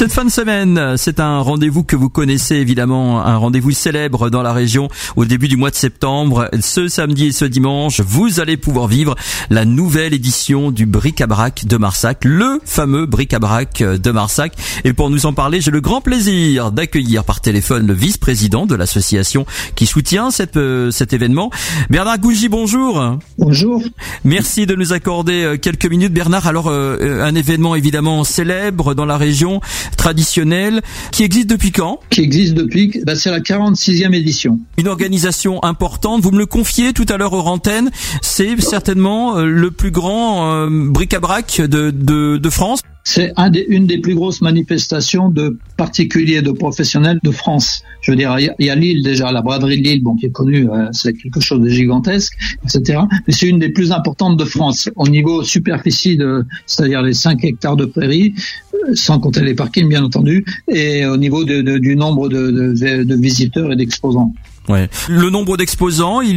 Cette fin de semaine, c'est un rendez-vous que vous connaissez évidemment, un rendez-vous célèbre dans la région au début du mois de septembre. Ce samedi et ce dimanche, vous allez pouvoir vivre la nouvelle édition du Bric-à-Brac de Marsac, le fameux Bric-à-Brac de Marsac. Et pour nous en parler, j'ai le grand plaisir d'accueillir par téléphone le vice-président de l'association qui soutient cet événement. Bernard Gougy, bonjour. Bonjour. Merci de nous accorder quelques minutes, Bernard. Alors, un événement évidemment célèbre dans la région, traditionnel, qui existe depuis quand ? Qui existe depuis, c'est la 46e édition. Une organisation importante, vous me le confiez tout à l'heure aux antennes, c'est certainement le plus grand bric-à-brac de France. C'est une des plus grosses manifestations de particuliers, de professionnels de France. Je veux dire, il y a Lille déjà, la braderie de Lille, qui est connue, c'est quelque chose de gigantesque, etc. Mais c'est une des plus importantes de France. Au niveau superficie, c'est-à-dire les 5 hectares de prairies, sans compter les parkings bien entendu, et au niveau du nombre de visiteurs et d'exposants. Ouais. Le nombre d'exposants, il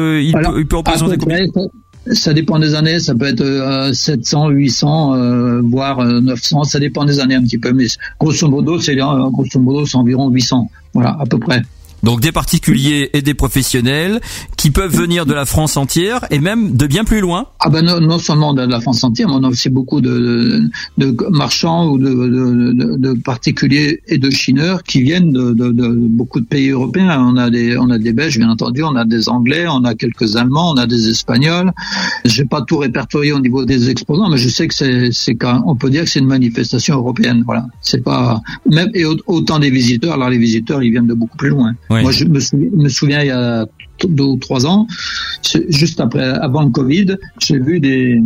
peut représenter combien ? Ça dépend des années, ça peut être 700, 800, voire 900, ça dépend des années un petit peu, mais grosso modo, c'est environ 800, voilà, à peu près. Donc des particuliers et des professionnels qui peuvent venir de la France entière et même de bien plus loin. Non seulement de la France entière, mais on a aussi beaucoup de marchands ou de particuliers et de chineurs qui viennent de beaucoup de pays européens. On a des Belges, bien entendu, on a des Anglais, on a quelques Allemands, on a des Espagnols. J'ai pas tout répertorié au niveau des exposants, mais je sais que on peut dire que c'est une manifestation européenne. Voilà, c'est pas même et autant des visiteurs. Alors les visiteurs, ils viennent de beaucoup plus loin. Oui. Moi, je me souviens il y a 2 ou 3 ans, juste avant le Covid, j'ai vu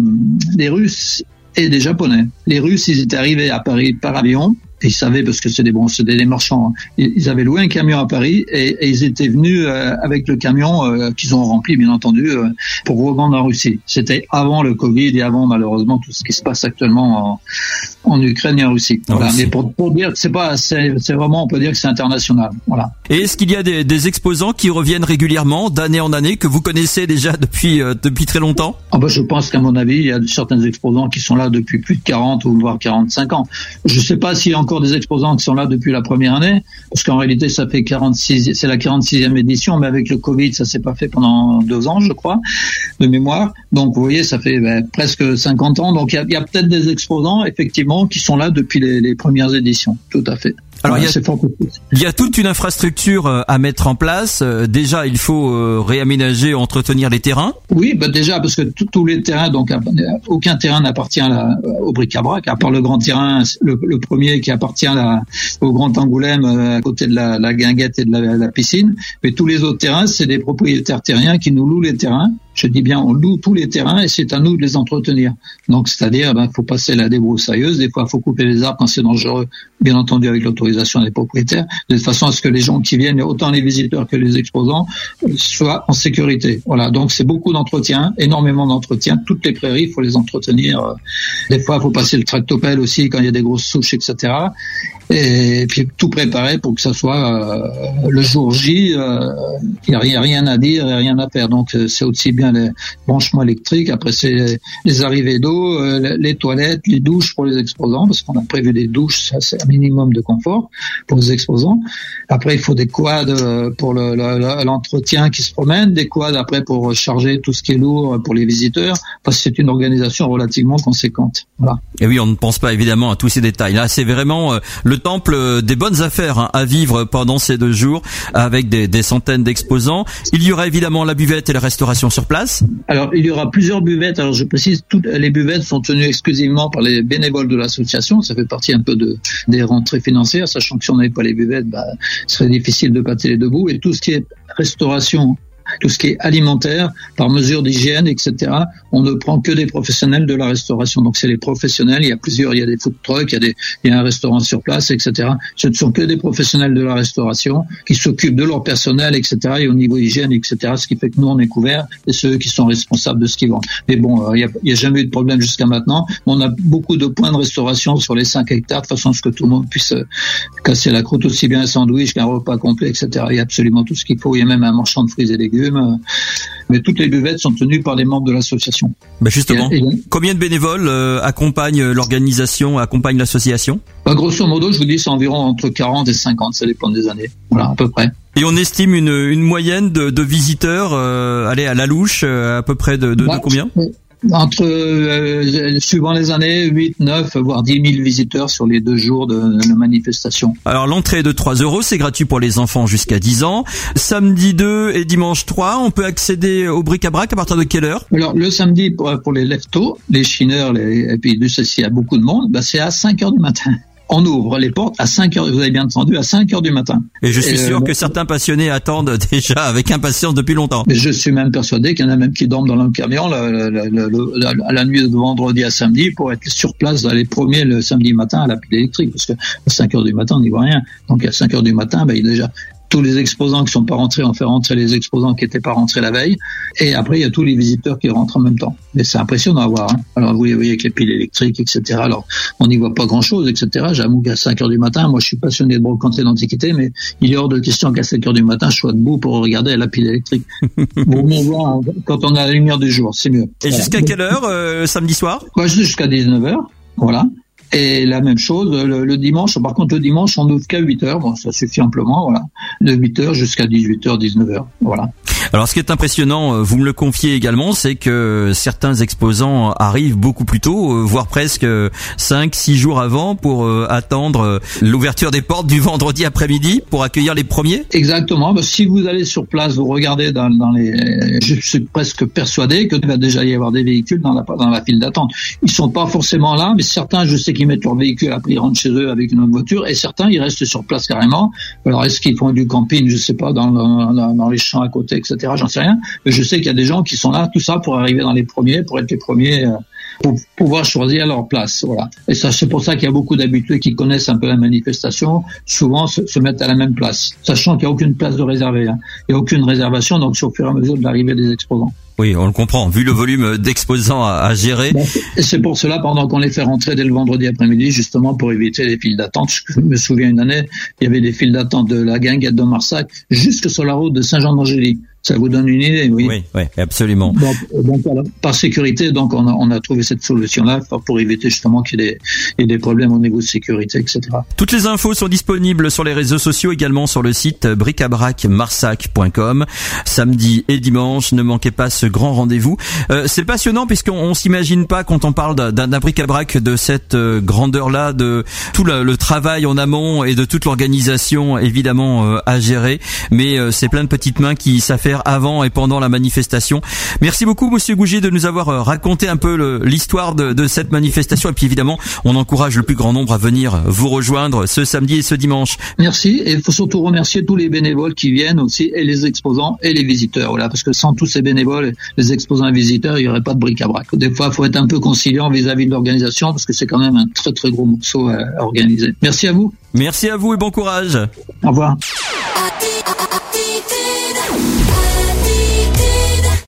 des Russes et des Japonais. Les Russes, ils étaient arrivés à Paris par avion. Et ils savaient, parce que c'était des marchands, ils avaient loué un camion à Paris et ils étaient venus avec le camion qu'ils ont rempli, bien entendu, pour revendre en Russie. C'était avant le Covid et avant, malheureusement, tout ce qui se passe actuellement en Ukraine et en Russie. Voilà. Mais pour dire que c'est vraiment, on peut dire que c'est international. Voilà. Et est-ce qu'il y a des exposants qui reviennent régulièrement, d'année en année, que vous connaissez déjà depuis très longtemps ? Je pense qu'à mon avis, il y a certains exposants qui sont là depuis plus de 40 ou voire 45 ans. Je sais pas s'il y a encore des exposants qui sont là depuis la première année, parce qu'en réalité, ça fait c'est la 46e édition, mais avec le Covid, ça s'est pas fait pendant 2 ans, je crois, de mémoire. Donc, vous voyez, ça fait presque 50 ans. Donc, il y a peut-être des exposants, effectivement, qui sont là depuis les premières éditions. Tout à fait. Alors il y a toute une infrastructure à mettre en place. Déjà, il faut réaménager, entretenir les terrains. Oui, déjà parce que tous les terrains, donc aucun terrain n'appartient au bric-à-brac, à part le grand terrain, le premier qui appartient au Grand Angoulême, à côté de la guinguette et de la piscine. Mais tous les autres terrains, c'est des propriétaires terriens qui nous louent les terrains. Je dis bien, on loue tous les terrains et c'est à nous de les entretenir. Donc, c'est-à-dire, faut passer la débroussailleuse. Des fois, faut couper les arbres quand c'est dangereux, bien entendu avec l'autorisation des propriétaires, de façon à ce que les gens qui viennent, autant les visiteurs que les exposants, soient en sécurité. Voilà. Donc, c'est beaucoup d'entretien, énormément d'entretien. Toutes les prairies, il faut les entretenir. Des fois, il faut passer le tractopelle aussi quand il y a des grosses souches, etc. Et puis tout préparer pour que ça soit le jour J, il n'y a rien à dire et rien à faire. Donc c'est aussi bien les branchements électriques, après c'est les arrivées d'eau, les toilettes, les douches pour les exposants, parce qu'on a prévu des douches, ça c'est un minimum de confort pour les exposants. Après il faut des quads pour l'entretien qui se promène, des quads après pour charger tout ce qui est lourd pour les visiteurs, parce que c'est une organisation relativement conséquente. Voilà. Et oui, on ne pense pas évidemment à tous ces détails. Là, c'est vraiment le temple des bonnes affaires à vivre pendant ces 2 jours avec des centaines d'exposants. Il y aura évidemment la buvette et la restauration sur place. Alors, il y aura plusieurs buvettes. Alors, je précise, toutes les buvettes sont tenues exclusivement par les bénévoles de l'association. Ça fait partie un peu des rentrées financières, sachant que si on n'avait pas les buvettes, ce serait difficile de pâter les debout. Et tout ce qui est restauration, tout ce qui est alimentaire, par mesure d'hygiène, etc. On ne prend que des professionnels de la restauration. Donc c'est les professionnels, il y a des food trucks, il y a un restaurant sur place, etc. Ce ne sont que des professionnels de la restauration qui s'occupent de leur personnel, etc. Et au niveau hygiène, etc. Ce qui fait que nous, on est couverts et c'est eux qui sont responsables de ce qu'ils vendent. Mais bon, il y a jamais eu de problème jusqu'à maintenant. On a beaucoup de points de restauration sur les 5 hectares de façon à ce que tout le monde puisse casser la croûte, aussi bien un sandwich qu'un repas complet, etc. Il y a absolument tout ce qu'il faut. Il y a même un marchand de fruits et légumes légumes. Mais toutes les buvettes sont tenues par les membres de l'association. Ben justement, combien de bénévoles accompagnent l'organisation, accompagnent l'association? Grosso modo, je vous dis, c'est environ entre 40 et 50, ça dépend des années. Voilà, à peu près. Et on estime une moyenne de visiteurs, allez, à la louche, à peu près de combien? Entre, suivant les années, 8, 9, voire 10 000 visiteurs sur les 2 jours de la manifestation. Alors l'entrée est de 3 €, c'est gratuit pour les enfants jusqu'à 10 ans. Samedi 2 et dimanche 3, on peut accéder au bric-à-brac à partir de quelle heure? Alors le samedi, pour les lève-tôt, les chineurs, et puis de ceci, il y a beaucoup de monde, c'est à 5 heures du matin. On ouvre les portes à 5 heures, vous avez bien entendu, à 5 heures du matin. Et je suis sûr que certains passionnés attendent déjà avec impatience depuis longtemps. Mais je suis même persuadé qu'il y en a même qui dorment dans le camion à la nuit de vendredi à samedi pour être sur place dans les premiers le samedi matin à la pile électrique, parce que à 5 heures du matin, on n'y voit rien. Donc à 5 heures du matin, il y a déjà tous les exposants qui sont pas rentrés, on fait rentrer les exposants qui étaient pas rentrés la veille. Et après, il y a tous les visiteurs qui rentrent en même temps. Mais c'est impressionnant à voir. Alors, vous voyez avec les piles électriques, etc. Alors, on n'y voit pas grand-chose, etc. J'avoue qu'à 5 heures du matin, moi, je suis passionné de brocante et d'antiquité, mais il est hors de question qu'à 5 heures du matin, je sois debout pour regarder la pile électrique. Vaut mieux voir quand on a la lumière du jour, c'est mieux. Et jusqu'à quelle heure, samedi soir? Jusqu'à 19 heures. Voilà. Et la même chose le dimanche. Par contre, le dimanche, on n'ouvre qu'à 8 heures. Bon, ça suffit amplement, voilà. De 8 heures jusqu'à 18 heures, 19 heures. Voilà. Alors, ce qui est impressionnant, vous me le confiez également, c'est que certains exposants arrivent beaucoup plus tôt, voire presque 5-6 jours avant pour attendre l'ouverture des portes du vendredi après-midi pour accueillir les premiers. Exactement. Si vous allez sur place, vous regardez dans les, je suis presque persuadé que va déjà y avoir des véhicules dans la file d'attente. Ils sont pas forcément là, mais certains, je sais qu'ils mettent leur véhicule, après ils rentrent chez eux avec une autre voiture, et certains, ils restent sur place carrément. Alors, est-ce qu'ils font du camping, je sais pas, dans les champs à côté, etc. J'en sais rien. Mais je sais qu'il y a des gens qui sont là, tout ça, pour arriver dans les premiers, pour être les premiers, pour pouvoir choisir leur place. Voilà. Et ça, c'est pour ça qu'il y a beaucoup d'habitués qui connaissent un peu la manifestation, souvent se mettent à la même place, sachant qu'il n'y a aucune place de réservée. Il n'y a aucune réservation, donc c'est au fur et à mesure de l'arrivée des exposants. Oui, on le comprend, vu le volume d'exposants à gérer. Et c'est pour cela, pendant qu'on les fait rentrer dès le vendredi après-midi, justement pour éviter les files d'attente. Je me souviens une année, il y avait des files d'attente de la Guinguette de Marsac jusque sur la route de Saint-Jean-d'Angély. Ça vous donne une idée, oui. Oui, absolument. Donc par sécurité, donc on a trouvé cette solution-là pour éviter justement qu'il y ait des problèmes au niveau de sécurité, etc. Toutes les infos sont disponibles sur les réseaux sociaux, également sur le site bric-à-brac-marsac.com. Samedi et dimanche, ne manquez pas ce grand rendez-vous. C'est passionnant puisqu'on s'imagine pas quand on parle d'un bric-à-brac de cette grandeur-là, de tout le travail en amont et de toute l'organisation évidemment à gérer. Mais c'est plein de petites mains qui savent faire avant et pendant la manifestation. Merci beaucoup, Monsieur Gougier, de nous avoir raconté un peu l'histoire de cette manifestation. Et puis évidemment, on encourage le plus grand nombre à venir vous rejoindre ce samedi et ce dimanche. Merci, et il faut surtout remercier tous les bénévoles qui viennent aussi, et les exposants et les visiteurs. Voilà, parce que sans tous ces bénévoles, les exposants et visiteurs, il n'y aurait pas de bric-à-brac. Des fois, il faut être un peu conciliant vis-à-vis de l'organisation, parce que c'est quand même un très très gros morceau à organiser. Merci à vous. Merci à vous et bon courage. Au revoir.